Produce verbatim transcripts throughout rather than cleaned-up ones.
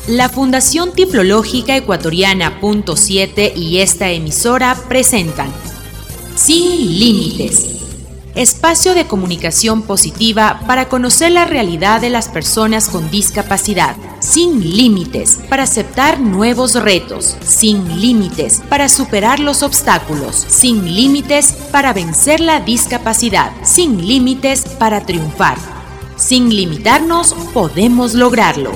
La Fundación Tiflológica Ecuatoriana Punto siete y esta emisora presentan Sin Límites, espacio de comunicación positiva para conocer la realidad de las personas con discapacidad. Sin límites para aceptar nuevos retos. Sin límites para superar los obstáculos. Sin límites para vencer la discapacidad. Sin límites para triunfar. Sin limitarnos podemos lograrlo.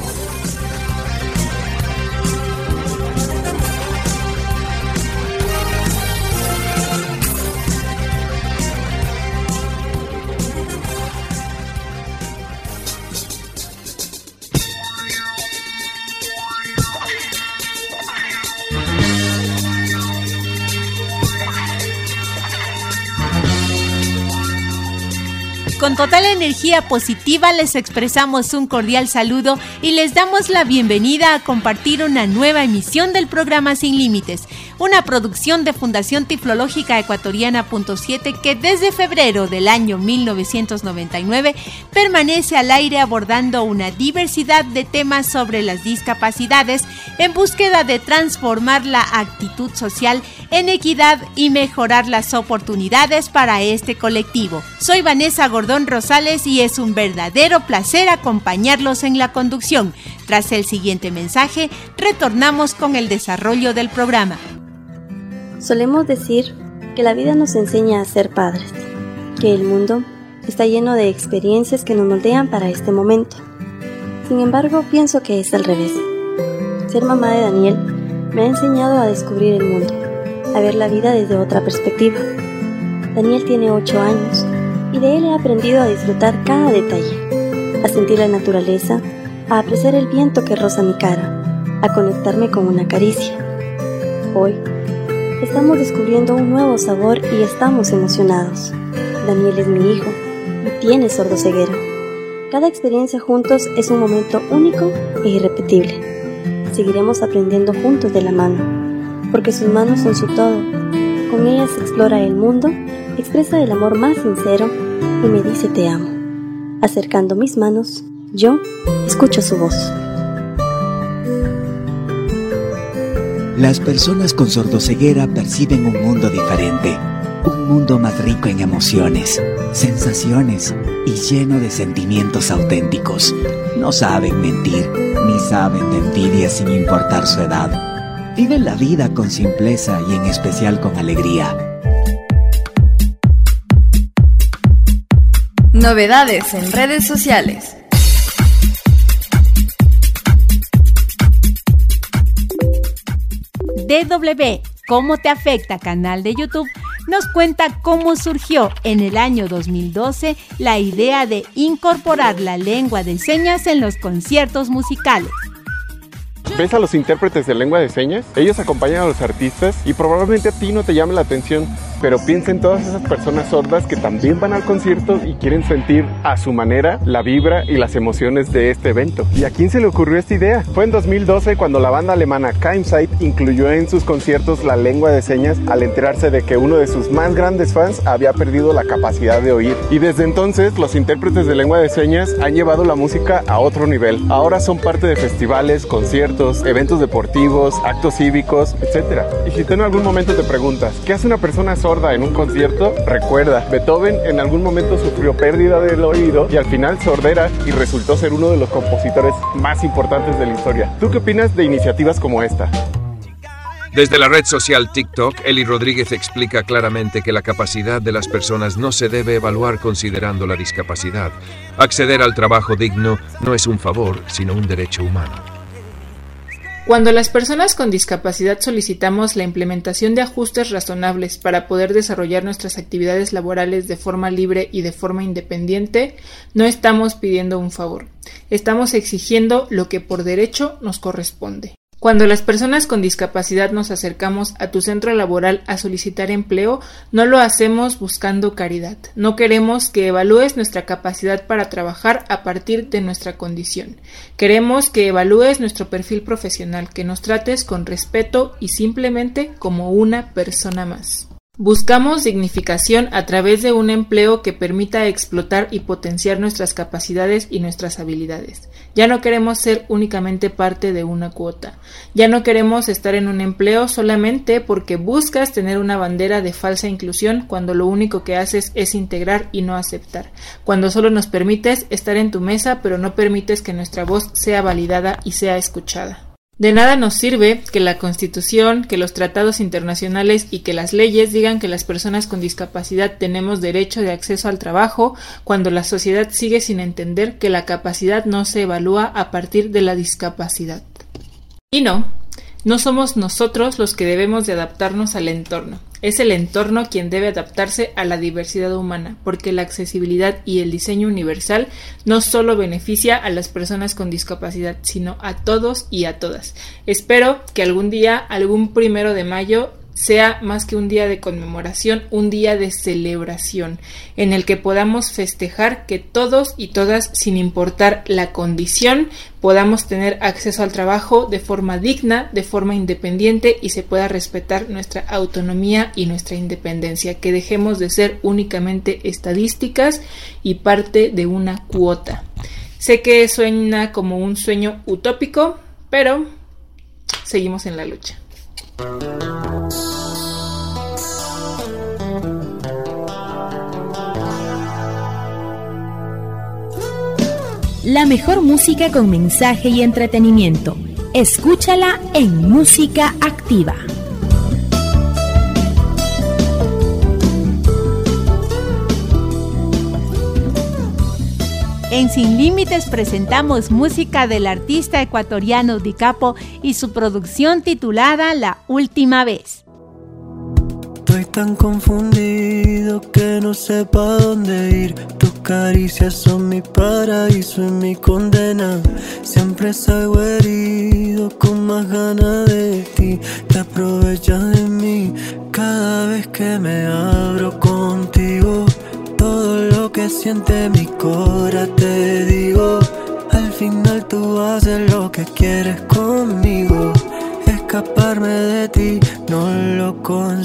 Con total energía positiva les expresamos un cordial saludo y les damos la bienvenida a compartir una nueva emisión del programa Sin Límites, una producción de Fundación Tiflológica Ecuatoriana Punto siete que desde febrero del año mil novecientos noventa y nueve permanece al aire abordando una diversidad de temas sobre las discapacidades en búsqueda de transformar la actitud social en equidad y mejorar las oportunidades para este colectivo. Soy Vanessa Gordón Rosales y es un verdadero placer acompañarlos en la conducción. Tras el siguiente mensaje, retornamos con el desarrollo del programa. Solemos decir que la vida nos enseña a ser padres, que el mundo está lleno de experiencias que nos moldean para este momento. Sin embargo, pienso que es al revés. Ser mamá de Daniel me ha enseñado a descubrir el mundo, a ver la vida desde otra perspectiva. Daniel tiene ocho años y de él he aprendido a disfrutar cada detalle, a sentir la naturaleza, a apreciar el viento que roza mi cara, a conectarme con una caricia. Hoy estamos descubriendo un nuevo sabor y estamos emocionados. Daniel es mi hijo y tiene sordoceguera. Cada experiencia juntos es un momento único e irrepetible. Seguiremos aprendiendo juntos de la mano, porque sus manos son su todo. Con ellas explora el mundo, expresa el amor más sincero y me dice te amo. Acercando mis manos, yo escucho su voz. Las personas con sordoceguera perciben un mundo diferente, un mundo más rico en emociones, sensaciones y lleno de sentimientos auténticos. No saben mentir, ni saben de envidia sin importar su edad. Viven la vida con simpleza y en especial con alegría. Novedades en redes sociales. D W ¿Cómo te afecta? Canal de YouTube nos cuenta cómo surgió en el año dos mil doce la idea de incorporar la lengua de señas en los conciertos musicales. ¿Ves a los intérpretes de lengua de señas? Ellos acompañan a los artistas y probablemente a ti no te llame la atención, pero piensa en todas esas personas sordas que también van al concierto y quieren sentir a su manera la vibra y las emociones de este evento. ¿Y a quién se le ocurrió esta idea? Fue en dos mil doce cuando la banda alemana Keimzeit incluyó en sus conciertos la lengua de señas al enterarse de que uno de sus más grandes fans había perdido la capacidad de oír. Y desde entonces los intérpretes de lengua de señas han llevado la música a otro nivel. Ahora son parte de festivales, conciertos, eventos deportivos, actos cívicos, etcétera. Y si tú en algún momento te preguntas, ¿qué hace una persona sorda en un concierto? Recuerda, Beethoven en algún momento sufrió pérdida del oído y al final sordera y resultó ser uno de los compositores más importantes de la historia. ¿Tú qué opinas de iniciativas como esta? Desde la red social TikTok, Eli Rodríguez explica claramente que la capacidad de las personas no se debe evaluar considerando la discapacidad. Acceder al trabajo digno no es un favor, sino un derecho humano. Cuando las personas con discapacidad solicitamos la implementación de ajustes razonables para poder desarrollar nuestras actividades laborales de forma libre y de forma independiente, no estamos pidiendo un favor, estamos exigiendo lo que por derecho nos corresponde. Cuando las personas con discapacidad nos acercamos a tu centro laboral a solicitar empleo, no lo hacemos buscando caridad. No queremos que evalúes nuestra capacidad para trabajar a partir de nuestra condición. Queremos que evalúes nuestro perfil profesional, que nos trates con respeto y simplemente como una persona más. Buscamos dignificación a través de un empleo que permita explotar y potenciar nuestras capacidades y nuestras habilidades. Ya no queremos ser únicamente parte de una cuota. Ya no queremos estar en un empleo solamente porque buscas tener una bandera de falsa inclusión cuando lo único que haces es integrar y no aceptar. Cuando solo nos permites estar en tu mesa pero no permites que nuestra voz sea validada y sea escuchada. De nada nos sirve que la Constitución, que los tratados internacionales y que las leyes digan que las personas con discapacidad tenemos derecho de acceso al trabajo cuando la sociedad sigue sin entender que la capacidad no se evalúa a partir de la discapacidad. Y no, no somos nosotros los que debemos de adaptarnos al entorno. Es el entorno quien debe adaptarse a la diversidad humana, porque la accesibilidad y el diseño universal no solo beneficia a las personas con discapacidad, sino a todos y a todas. Espero que algún día, algún primero de mayo, sea más que un día de conmemoración, un día de celebración, en el que podamos festejar que todos y todas, sin importar la condición, podamos tener acceso al trabajo de forma digna, de forma independiente y se pueda respetar nuestra autonomía y nuestra independencia, que dejemos de ser únicamente estadísticas y parte de una cuota. Sé que suena como un sueño utópico, pero seguimos en la lucha. La mejor música con mensaje y entretenimiento. Escúchala en Música Activa. En Sin Límites presentamos música del artista ecuatoriano Di Capo y su producción titulada La Última Vez. Estoy tan confundido que no sé pa' dónde ir. Tus caricias son mi paraíso y mi condena. Siempre salgo herido con más ganas de ti. Te aprovechas de mí cada vez que me abro contigo. Todo lo que siente mi cora te digo. Al final tú haces lo que quieres conmigo. Escaparme de ti no lo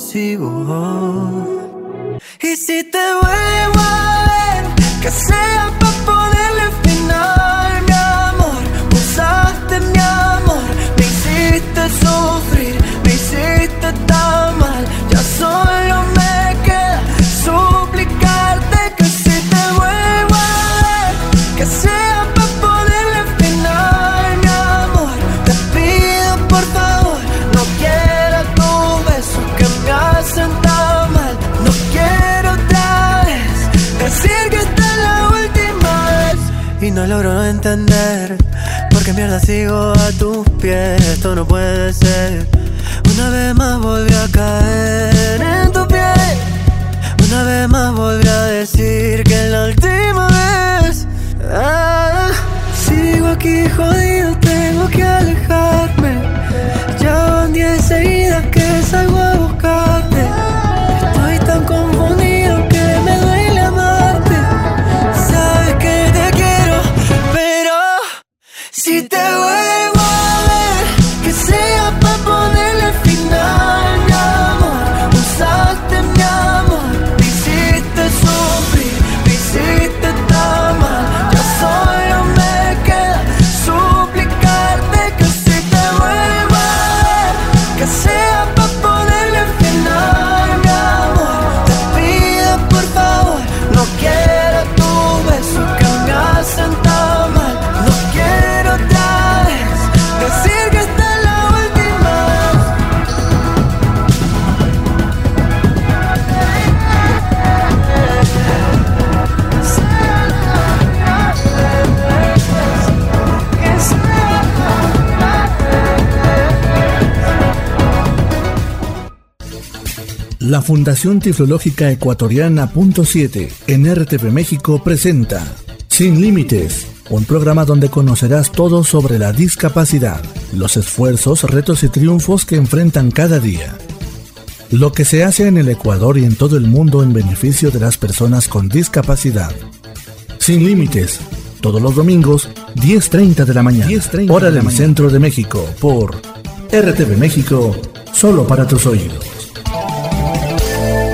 consigo. Y si te vuelvo a ver, que sea pa' ponerle final, mi amor. Usaste mi amor, me hiciste sufrir, me hiciste tan mal. Ya solo me queda suplicarte que si te vuelvo a ver, que sea pa' ponerle final, mi amor. Te pido por favor, no quiero tu beso que me hacen tan mal. No quiero otra vez decir que esta es la última vez. Y no logro entender por qué mierda sigo a tus pies. Esto no puede ser. Una vez más volví a caer en tu piel. Una vez más volví a decir que es la última vez. Ah, sigo aquí jodido, tengo que alejarme. Ya van diez seguidas que salgo a buscarte. Estoy tan confundido que me duele amarte. Sabes que te quiero, pero si te vuelvo a ver, que sea pa' ponerle final, mi amor. Usaste mi amor, me hiciste sufrir, me hiciste tan mal. Ya solo me queda suplicarte que si te vuelvo a ver, que sea pa' ponerle final, mi amor. Te pido por favor, no quiero tu beso que me hacen tan mal. No quiero otra vez decir que esta es la última vez. La Fundación Tiflológica Ecuatoriana Punto siete en R T V México presenta Sin Límites, un programa donde conocerás todo sobre la discapacidad, los esfuerzos, retos y triunfos que enfrentan cada día. Lo que se hace en el Ecuador y en todo el mundo en beneficio de las personas con discapacidad. Sin Límites, todos los domingos, diez treinta de la mañana, hora del centro de México, por R T V México, solo para tus oídos.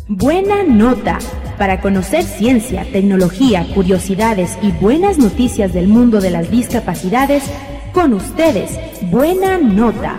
Buena nota. Para conocer ciencia, tecnología, curiosidades y buenas noticias del mundo de las discapacidades, con ustedes, Buena Nota.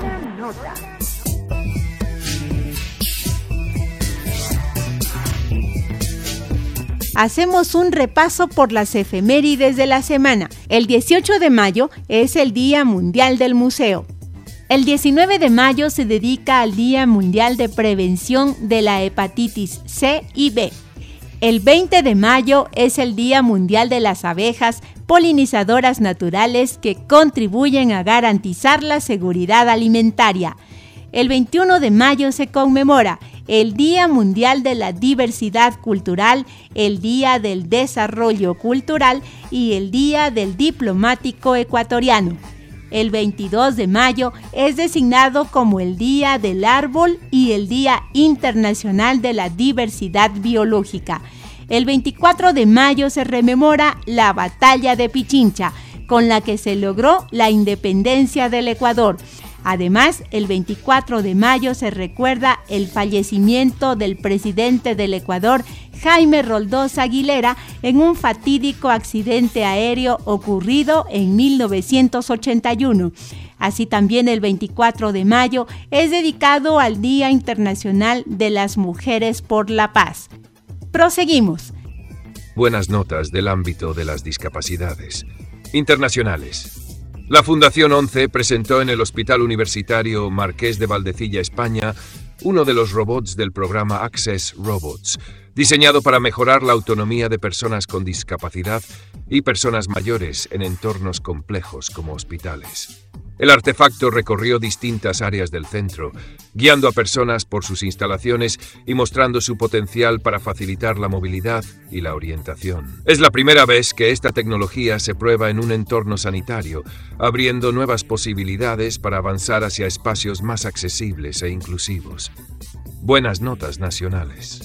Hacemos un repaso por las efemérides de la semana. El dieciocho de mayo es el Día Mundial del Museo. El diecinueve de mayo se dedica al Día Mundial de Prevención de la Hepatitis C y B. El veinte de mayo es el Día Mundial de las Abejas polinizadoras naturales que contribuyen a garantizar la seguridad alimentaria. El veintiuno de mayo se conmemora el Día Mundial de la Diversidad Cultural, el Día del Desarrollo Cultural y el Día del Diplomático Ecuatoriano. El veintidós de mayo es designado como el Día del Árbol y el Día Internacional de la Diversidad Biológica. El veinticuatro de mayo se rememora la Batalla de Pichincha, con la que se logró la independencia del Ecuador. Además, el veinticuatro de mayo se recuerda el fallecimiento del presidente del Ecuador, Jaime Roldós Aguilera, en un fatídico accidente aéreo ocurrido en mil novecientos ochenta y uno. Así también el veinticuatro de mayo es dedicado al Día Internacional de las Mujeres por la Paz. Proseguimos. Buenas notas del ámbito de las discapacidades internacionales. La Fundación ONCE presentó en el Hospital Universitario Marqués de Valdecilla, España, uno de los robots del programa Access Robots, diseñado para mejorar la autonomía de personas con discapacidad y personas mayores en entornos complejos como hospitales. El artefacto recorrió distintas áreas del centro, guiando a personas por sus instalaciones y mostrando su potencial para facilitar la movilidad y la orientación. Es la primera vez que esta tecnología se prueba en un entorno sanitario, abriendo nuevas posibilidades para avanzar hacia espacios más accesibles e inclusivos. Buenas notas nacionales.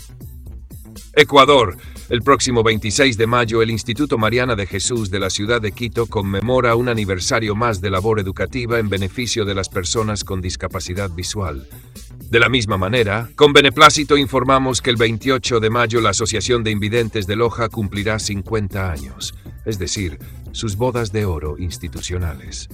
Ecuador. El próximo veintiséis de mayo, el Instituto Mariana de Jesús de la ciudad de Quito conmemora un aniversario más de labor educativa en beneficio de las personas con discapacidad visual. De la misma manera, con beneplácito informamos que el veintiocho de mayo la Asociación de Invidentes de Loja cumplirá cincuenta años, es decir, sus bodas de oro institucionales.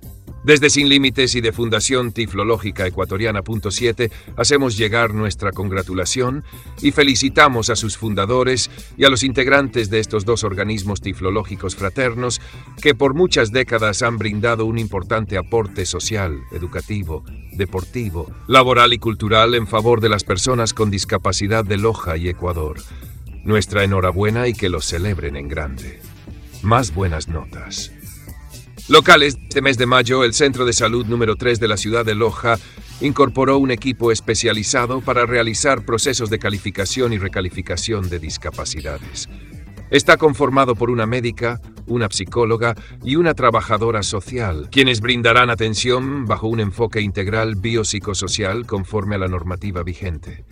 Desde Sin Límites y de Fundación Tiflológica Ecuatoriana punto siete hacemos llegar nuestra congratulación y felicitamos a sus fundadores y a los integrantes de estos dos organismos tiflológicos fraternos que por muchas décadas han brindado un importante aporte social, educativo, deportivo, laboral y cultural en favor de las personas con discapacidad de Loja y Ecuador. Nuestra enhorabuena y que los celebren en grande. Más buenas notas. Locales, este mes de mayo, el Centro de Salud número tres de la ciudad de Loja incorporó un equipo especializado para realizar procesos de calificación y recalificación de discapacidades. Está conformado por una médica, una psicóloga y una trabajadora social, quienes brindarán atención bajo un enfoque integral biopsicosocial conforme a la normativa vigente.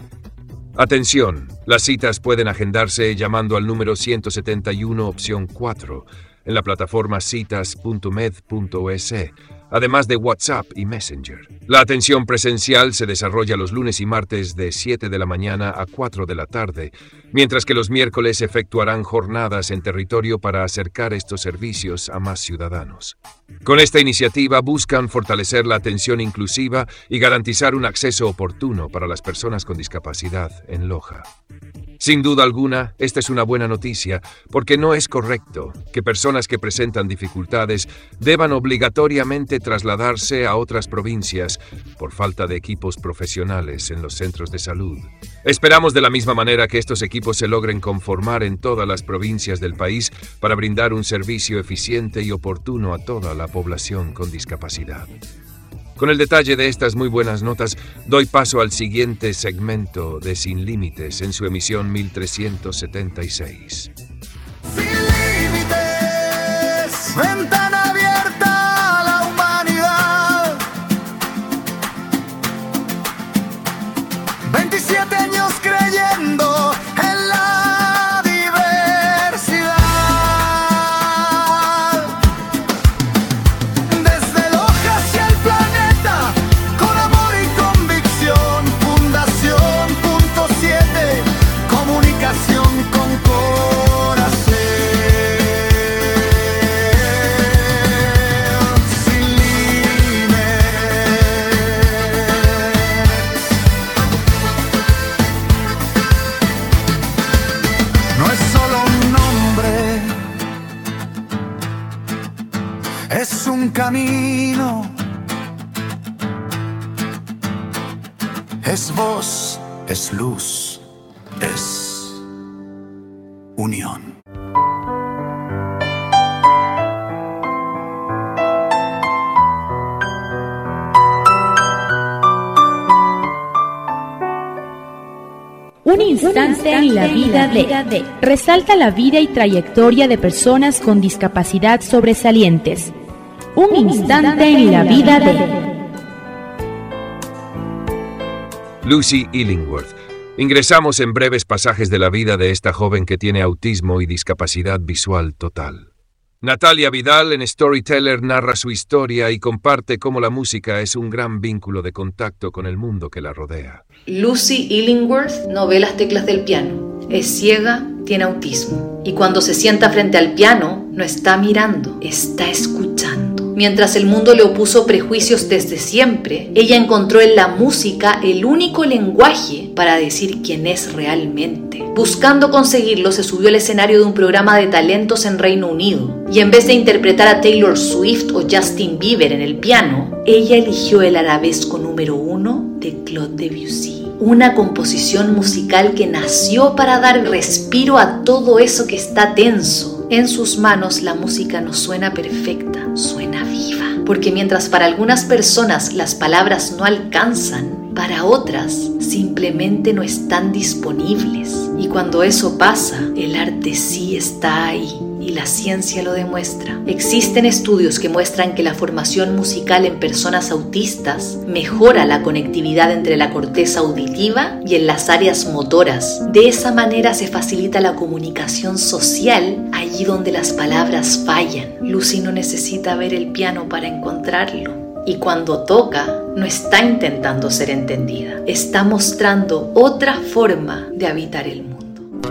Atención, las citas pueden agendarse llamando al número ciento setenta y uno opción cuatro, en la plataforma citas punto med punto es, además de WhatsApp y Messenger. La atención presencial se desarrolla los lunes y martes de siete de la mañana a cuatro de la tarde, mientras que los miércoles efectuarán jornadas en territorio para acercar estos servicios a más ciudadanos. Con esta iniciativa buscan fortalecer la atención inclusiva y garantizar un acceso oportuno para las personas con discapacidad en Loja. Sin duda alguna, esta es una buena noticia, porque no es correcto que personas que presentan dificultades deban obligatoriamente trasladarse a otras provincias por falta de equipos profesionales en los centros de salud. Esperamos de la misma manera que estos equipos se logren conformar en todas las provincias del país para brindar un servicio eficiente y oportuno a toda la población con discapacidad. Con el detalle de estas muy buenas notas, doy paso al siguiente segmento de Sin Límites en su emisión mil trescientos setenta y seis. Sin límites, ventana abierta a la humanidad. veintisiete años creyendo en la diversidad. Desde Loja hacia el planeta, con amor y convicción, Fundación punto siete camino. Es voz, es luz, es unión. Un instante en la vida de... Resalta la vida y trayectoria de personas con discapacidad sobresalientes. Un instante en la vida de... Lucy Illingworth. Ingresamos en breves pasajes de la vida de esta joven que tiene autismo y discapacidad visual total. Natalia Vidal, en Storyteller, narra su historia y comparte cómo la música es un gran vínculo de contacto con el mundo que la rodea. Lucy Illingworth no ve las teclas del piano. Es ciega, tiene autismo. Y cuando se sienta frente al piano, no está mirando, está escuchando. Mientras el mundo le opuso prejuicios desde siempre, ella encontró en la música el único lenguaje para decir quién es realmente. Buscando conseguirlo, se subió al escenario de un programa de talentos en Reino Unido. Y en vez de interpretar a Taylor Swift o Justin Bieber en el piano, ella eligió el arabesco número uno de Claude Debussy. Una composición musical que nació para dar respiro a todo eso que está tenso. En sus manos la música no suena perfecta, suena viva. Porque mientras para algunas personas las palabras no alcanzan, para otras simplemente no están disponibles. Y cuando eso pasa, el arte sí está ahí. Y la ciencia lo demuestra. Existen estudios que muestran que la formación musical en personas autistas mejora la conectividad entre la corteza auditiva y en las áreas motoras. De esa manera se facilita la comunicación social allí donde las palabras fallan. Lucy no necesita ver el piano para encontrarlo. Y cuando toca, no está intentando ser entendida. Está mostrando otra forma de habitar el mundo.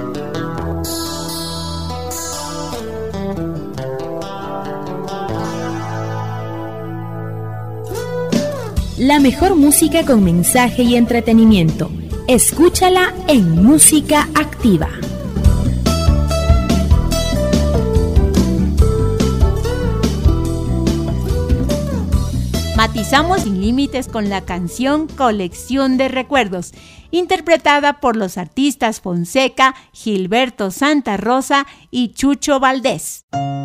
La mejor música con mensaje y entretenimiento. Escúchala en Música Activa. Matizamos Sin Límites con la canción Colección de Recuerdos, interpretada por los artistas Fonseca, Gilberto Santa Rosa y Chucho Valdés.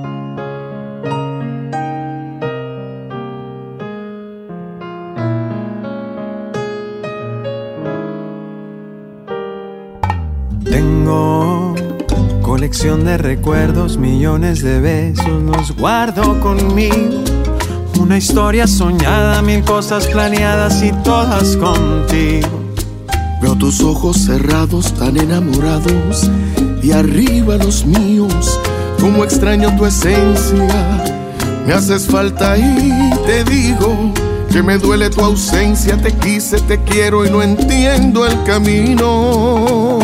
Tengo colección de recuerdos, millones de besos los guardo conmigo. Una historia soñada, mil cosas planeadas y todas contigo. Veo tus ojos cerrados tan enamorados y arriba los míos. Como extraño tu esencia, me haces falta y te digo que me duele tu ausencia. Te quise, te quiero y no entiendo el camino.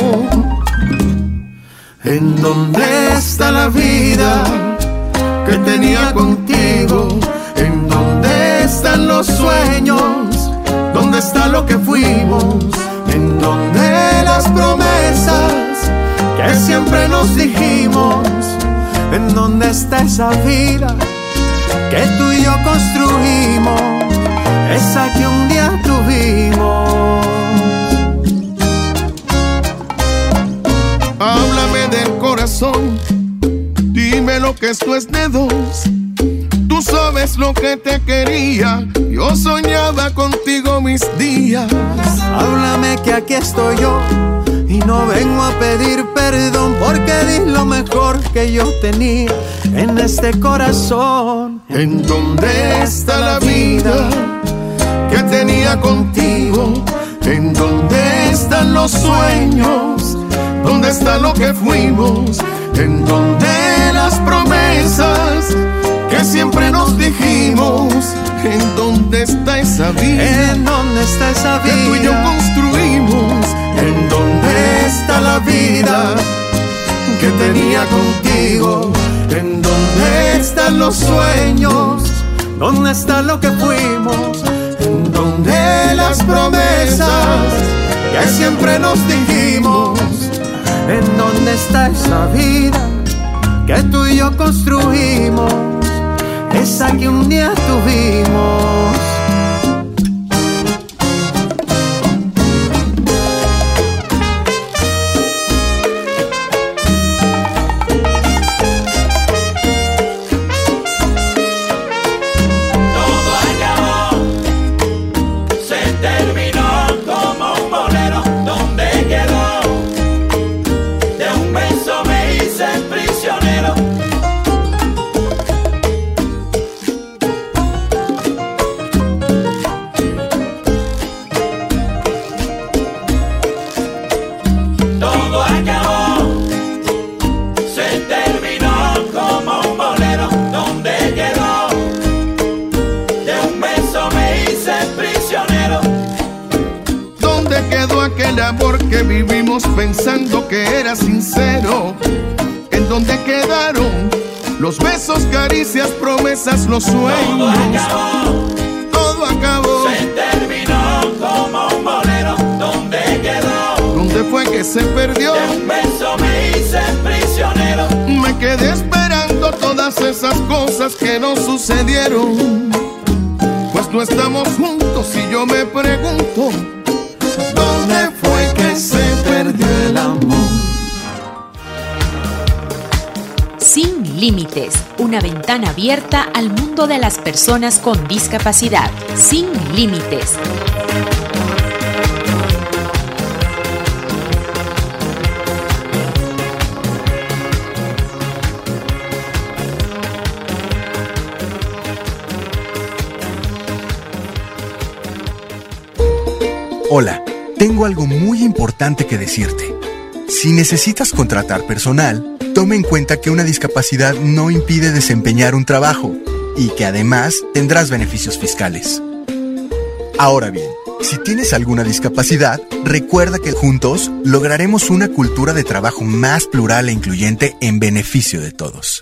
¿En dónde está la vida que tenía contigo? ¿En dónde están los sueños? ¿Dónde está lo que fuimos? ¿En dónde las promesas que siempre nos dijimos? ¿En dónde está esa vida que tú y yo construimos? Esa que un día tuvimos. Háblame del corazón, dime lo que esto es de dos. Tú sabes lo que te quería, yo soñaba contigo mis días. Háblame que aquí estoy yo y no vengo a pedir perdón, porque di lo mejor que yo tenía en este corazón. ¿En dónde está la vida que tenía contigo? ¿En dónde están los sueños? ¿Dónde está lo que fuimos? ¿En dónde las promesas que siempre nos dijimos? ¿En dónde está esa vida? ¿En dónde está esa vida que tú y yo construimos? ¿En dónde está la vida que tenía contigo? ¿En dónde están los sueños? ¿Dónde está lo que fuimos? ¿En dónde las promesas que siempre nos dijimos? ¿En dónde está esa vida que tú y yo construimos? esa que un día tuvimos. Que vivimos pensando que era sincero. ¿En dónde quedaron los besos, caricias, promesas, los sueños? Todo acabó, todo acabó. Se terminó como un bolero. ¿Dónde quedó? ¿Dónde fue que se perdió? De un beso me hice prisionero. Me quedé esperando todas esas cosas que no sucedieron. Pues no estamos juntos y yo me pregunto, ¿dónde fue que se perdió el amor? Sin Límites, una ventana abierta al mundo de las personas con discapacidad. Sin Límites. Hola, tengo algo muy importante que decirte. Si necesitas contratar personal, toma en cuenta que una discapacidad no impide desempeñar un trabajo y que además tendrás beneficios fiscales. Ahora bien, si tienes alguna discapacidad, recuerda que juntos lograremos una cultura de trabajo más plural e incluyente en beneficio de todos.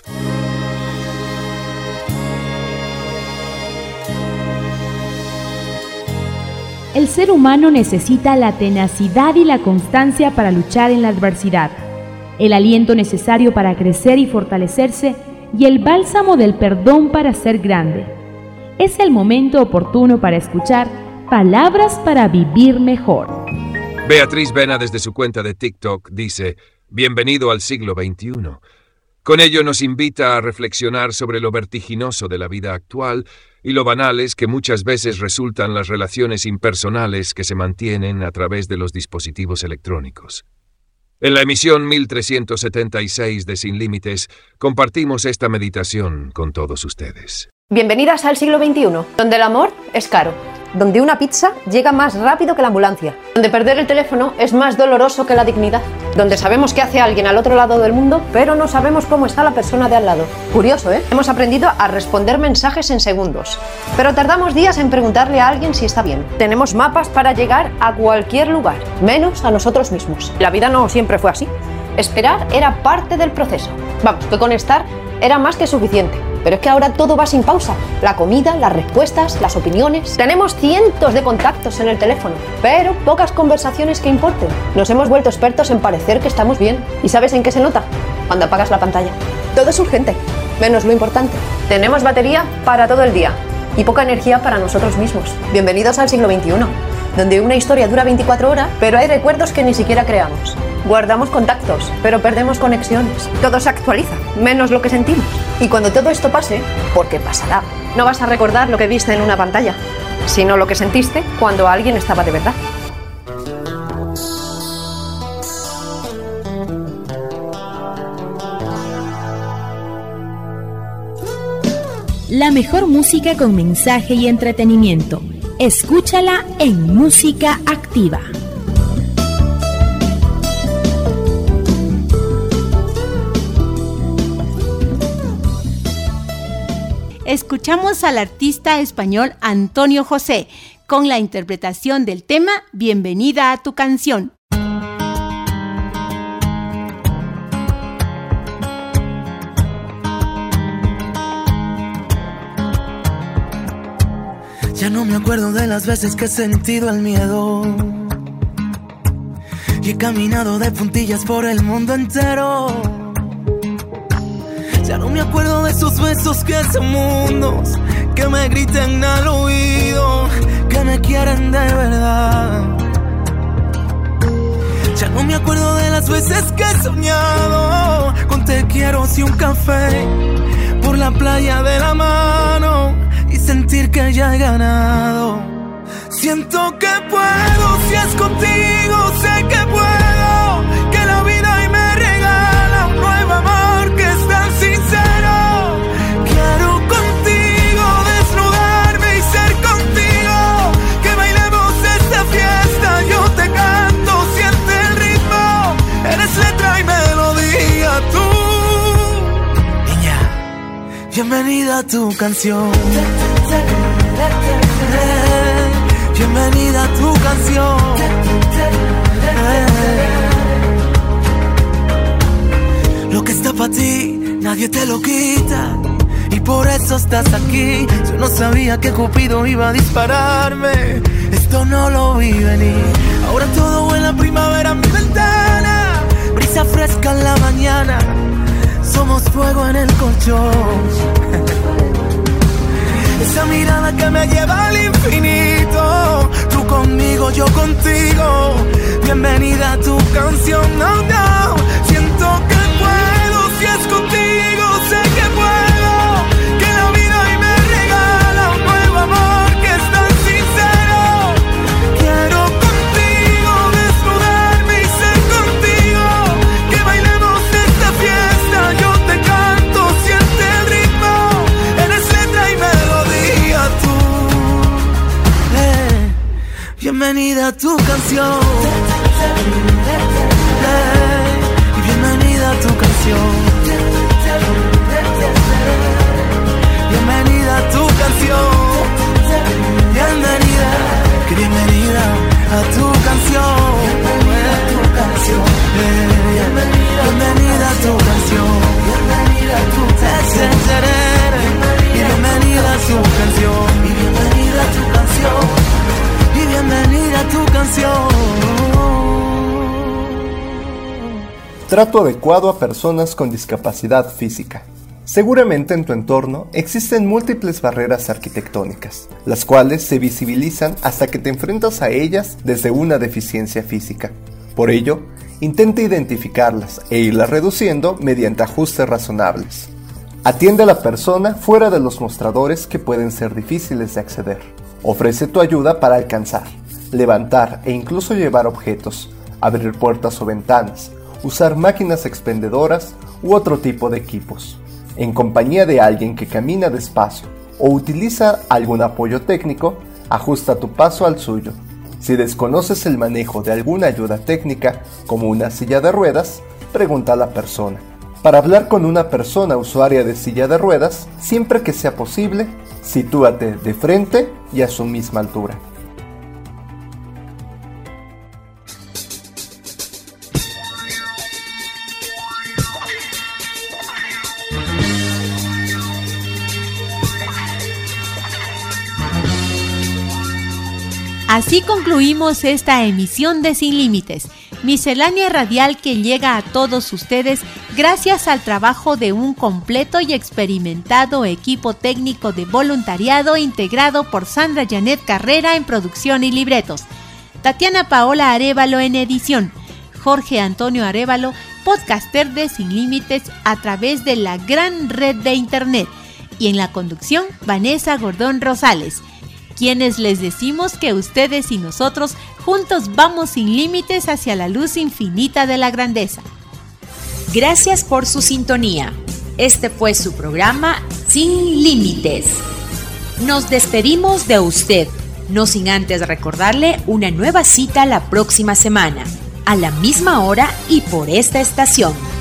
El ser humano necesita la tenacidad y la constancia para luchar en la adversidad, el aliento necesario para crecer y fortalecerse y el bálsamo del perdón para ser grande. Es el momento oportuno para escuchar Palabras para Vivir Mejor. Beatriz Vena, desde su cuenta de TikTok, dice: bienvenido al siglo veintiuno. Con ello nos invita a reflexionar sobre lo vertiginoso de la vida actual y lo banales que muchas veces resultan las relaciones impersonales que se mantienen a través de los dispositivos electrónicos. En la emisión mil trescientos setenta y seis de Sin Límites compartimos esta meditación con todos ustedes. Bienvenidas al siglo veintiuno, donde el amor es caro, donde una pizza llega más rápido que la ambulancia, donde perder el teléfono es más doloroso que la dignidad, donde sabemos qué hace alguien al otro lado del mundo, pero no sabemos cómo está la persona de al lado. Curioso, ¿eh? Hemos aprendido a responder mensajes en segundos, pero tardamos días en preguntarle a alguien si está bien. Tenemos mapas para llegar a cualquier lugar, menos a nosotros mismos. La vida no siempre fue así. Esperar era parte del proceso. Vamos, que con estar era más que suficiente. Pero es que ahora todo va sin pausa. La comida, las respuestas, las opiniones. Tenemos cientos de contactos en el teléfono, pero pocas conversaciones que importen. Nos hemos vuelto expertos en parecer que estamos bien. ¿Y sabes en qué se nota? Cuando apagas la pantalla. Todo es urgente, menos lo importante. Tenemos batería para todo el día y poca energía para nosotros mismos. Bienvenidos al siglo veintiuno, donde una historia dura veinticuatro horas, pero hay recuerdos que ni siquiera creamos. Guardamos contactos, pero perdemos conexiones. Todo se actualiza, menos lo que sentimos. Y cuando todo esto pase, porque pasará, no vas a recordar lo que viste en una pantalla, sino lo que sentiste cuando alguien estaba de verdad. La mejor música con mensaje y entretenimiento. Escúchala en Música Activa. Escuchamos al artista español Antonio José con la interpretación del tema Bienvenida a tu canción. Ya no me acuerdo de las veces que he sentido el miedo y he caminado de puntillas por el mundo entero. Ya no me acuerdo de esos besos que hace mundos, que me griten al oído, que me quieren de verdad. Ya no me acuerdo de las veces que he soñado con te quiero y un café por la playa de la mano y sentir que ya he ganado. Siento que puedo, si es contigo, sé que puedo, que la vida hoy me regala un nuevo amor que es tan sincero. Quiero contigo desnudarme y ser contigo, que bailemos esta fiesta, yo te canto, siente el ritmo, eres letra y melodía tú. Niña, bienvenida a tu canción. Bienvenida a tu canción. Lo que está para ti, nadie te lo quita, y por eso estás aquí. Yo no sabía que Cupido iba a dispararme, esto no lo vi venir. Ahora todo huele a primavera en mi ventana, brisa fresca en la mañana, somos fuego en el colchón. Esa mirada que me lleva al infinito, tú conmigo, yo contigo. Bienvenida a tu canción, no, no. Siento que puedo, si es contigo, sé que puedo, que la vida hoy me regala un nuevo amor que es tan sincero. Quiero contigo desnudarme y ser contigo, que bailemos esta fiesta, yo te canto, siente el ritmo, eres letra y melodía tú. Eh, bienvenida a tu canción. Eh, y bienvenida a tu canción. Bienvenida a tu canción. Bienvenida, que bienvenida a tu canción. Bienvenida a tu canción. Bienvenida a tu canción. Bienvenida a tu canción. Y bienvenida a tu canción. Y bienvenida a tu canción. Y bienvenida a tu canción. Trato adecuado a personas con discapacidad física. Seguramente en tu entorno existen múltiples barreras arquitectónicas, las cuales se visibilizan hasta que te enfrentas a ellas desde una deficiencia física. Por ello, intenta identificarlas e irlas reduciendo mediante ajustes razonables. Atiende a la persona fuera de los mostradores que pueden ser difíciles de acceder. Ofrece tu ayuda para alcanzar, levantar e incluso llevar objetos, abrir puertas o ventanas, usar máquinas expendedoras u otro tipo de equipos. En compañía de alguien que camina despacio o utiliza algún apoyo técnico, ajusta tu paso al suyo. Si desconoces el manejo de alguna ayuda técnica, como una silla de ruedas, pregunta a la persona. Para hablar con una persona usuaria de silla de ruedas, siempre que sea posible, sitúate de frente y a su misma altura. Así concluimos esta emisión de Sin Límites, miscelánea radial que llega a todos ustedes gracias al trabajo de un completo y experimentado equipo técnico de voluntariado integrado por Sandra Janet Carrera en producción y libretos, Tatiana Paola Arévalo en edición, Jorge Antonio Arévalo, podcaster de Sin Límites a través de la gran red de internet, y en la conducción Vanessa Gordón Rosales, quienes les decimos que ustedes y nosotros juntos vamos sin límites hacia la luz infinita de la grandeza. Gracias por su sintonía. Este fue su programa Sin Límites. Nos despedimos de usted, no sin antes recordarle una nueva cita la próxima semana, a la misma hora y por esta estación.